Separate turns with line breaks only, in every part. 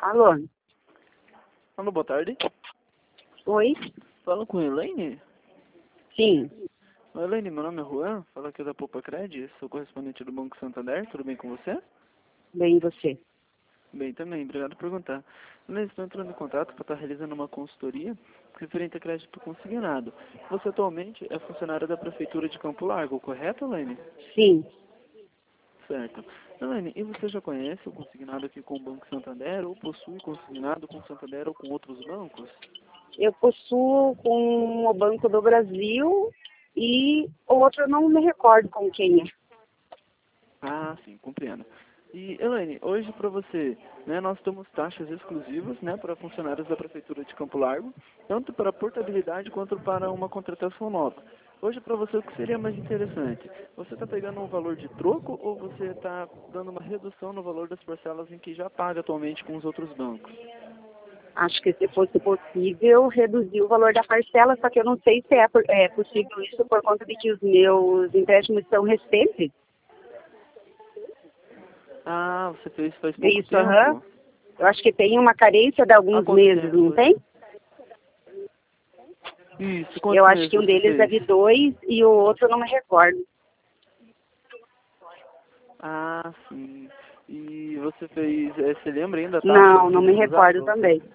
Alô?
Alô, boa tarde.
Oi?
Fala com a Elaine?
Sim.
Elaine, meu nome é Juan, fala aqui da Poupa Cred, sou correspondente do Banco Santander, tudo bem com você?
Bem, e você?
Bem também, obrigado por perguntar. Elaine, estou entrando em contato para estar realizando uma consultoria referente a crédito consignado. Você atualmente é funcionária da Prefeitura de Campo Largo, correto, Elaine?
Sim.
Certo. Elaine, e você já conhece o consignado aqui com o Banco Santander ou possui consignado com o Santander ou com outros bancos?
Eu possuo com o Banco do Brasil e o outro eu não me recordo com quem é.
Ah, sim, compreendo. E, Elaine, hoje para você, né, nós temos taxas exclusivas, né, para funcionários da Prefeitura de Campo Largo, tanto para portabilidade quanto para uma contratação nova. Hoje para você, o que seria mais interessante? Você está pegando um valor de troco ou você está dando uma redução no valor das parcelas em que já paga atualmente com os outros bancos?
Acho que se fosse possível, reduzir o valor da parcela, só que eu não sei se é possível isso por conta de que os meus empréstimos são recentes.
Ah, você fez faz
É
pouco
isso, aham.
tempo?
Eu acho que tem uma carência de
Há
alguns
quanto
meses, não
tempo?
tem?
Isso,
Eu
quantos
acho
meses
que um
você
deles é
fez?
de 2 e o outro eu não me recordo.
Ah, sim. E você fez, você lembra ainda a taxa
Não,
que
não me
eles usaram
recordo
para você?
também.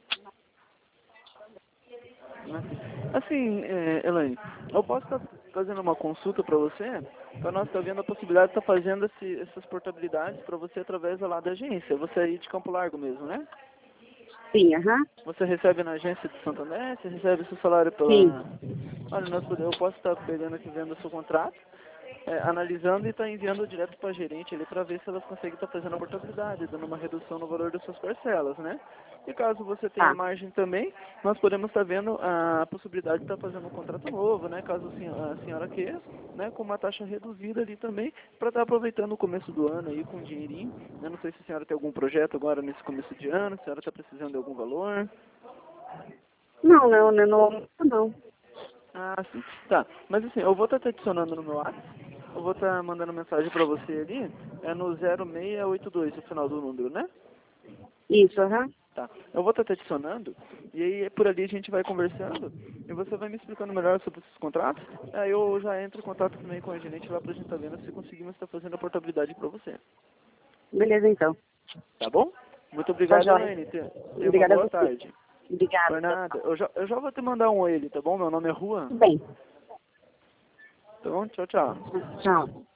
Assim, Elaine, eu posso estar fazendo uma consulta para você, para nós estar vendo a possibilidade de estar fazendo essas portabilidades para você através lá da agência. Você é aí de Campo Largo mesmo, né?
Sim, aham.
Você recebe na agência de Santander, você recebe seu salário
Sim.
pela... Olha, eu posso estar pegando aqui, vendo o seu contrato, analisando e estar enviando direto para a gerente ali para ver se elas conseguem estar fazendo a portabilidade, dando uma redução no valor das suas parcelas, né? E caso você tenha
Tá.
margem também, nós podemos estar vendo a possibilidade de estar fazendo um contrato novo, né? Caso a senhora queira, né? Com uma taxa reduzida ali também, para estar aproveitando o começo do ano aí com um dinheirinho. Eu não sei se a senhora tem algum projeto agora nesse começo de ano, se a senhora está precisando de algum valor.
Não, não, não, não, não.
Ah, sim. Tá. Mas assim, eu vou estar te adicionando no meu WhatsApp. Eu vou estar mandando mensagem pra você ali. É no 0682 o final do número, né?
Isso, aham.
Tá. Eu vou estar te adicionando. E aí por ali a gente vai conversando. E você vai me explicando melhor sobre esses contratos. Aí eu já entro em contato também com a gerente lá pra gente estar vendo se conseguimos estar fazendo a portabilidade pra você.
Beleza, então.
Tá bom? Muito
Tá
obrigado,
jóia.
Elaine. Tenha uma
Obrigada a
boa
você.
tarde.
Obrigada,
Por
tchau,
nada.
tchau.
Eu já vou te mandar um oi ali, tá bom? Meu nome é Juan.
Tudo bem.
Tá bom? Tchau, tchau.
Tchau.